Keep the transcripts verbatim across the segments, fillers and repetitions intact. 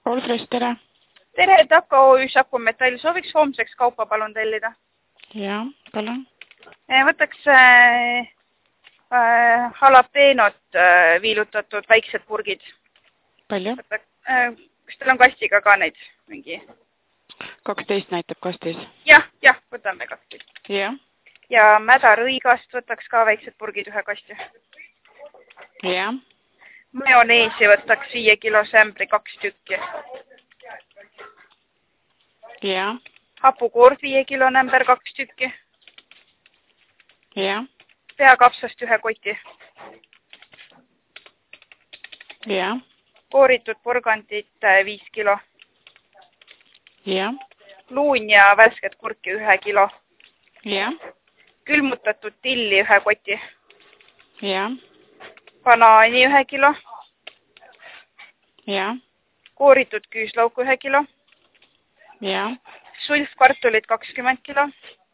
Olfres, tere! Tere, Tako O Ü Saku Metall. Sooviks homseks kaupa palun tellida. Ja, palun. Võtaks äh, äh, jalapeenot äh, viilutatud väiksed purgid. Palju? Võtaks, äh, kas teil on kastiga ka neid mingi? kaksteist näitab kastis. Jah, jah, võtame kaksteist. Ja. Ja mädarõigast võtaks ka väiksed purgid ühe kasti. Ja. Majoneesi võtaks viie kilo sämbri kaks tükki. Ja. Hapukoort viie kilo nämber kaks tükki. Ja. Peakapsast ühe koti. Ja. Kooritud porgandit viis kilo. Ja. Luun ja värsket kurki ühe kilo. Ja. Külmutatud tilli ühe koti. Ja. Banaani ühe kilo. Ja. Kooritud küüslauku ühe kilo. Ja. Sulfkartulit kakskümmend kilo.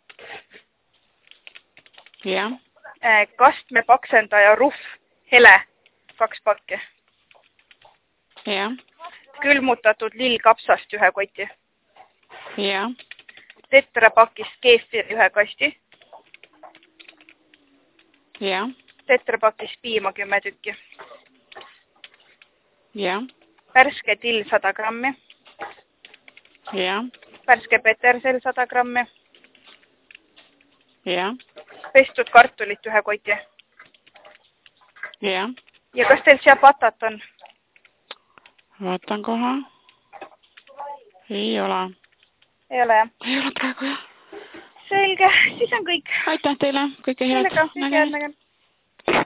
Ja. Kastme paksendaja Ruff hele kaks pakke. Ja. Külmutatud lillkapsast ühe koti. Ja. Tetrapakist keefir ühe kasti. Ja. Tetrapakist piima kümme tükki. Ja. Värske till sada grammi. Ja. Värske petersel sada grammi. Ja. Pestud kartulit ühe koti. Ja. Ja kas teil seal patat on? Vaatan koha. Ei ole. Ei ole jah? Ei ole praegu jah. Selge, siis on kõik. Aitäh teile, kõike head. Sellega, kõike head nägemist.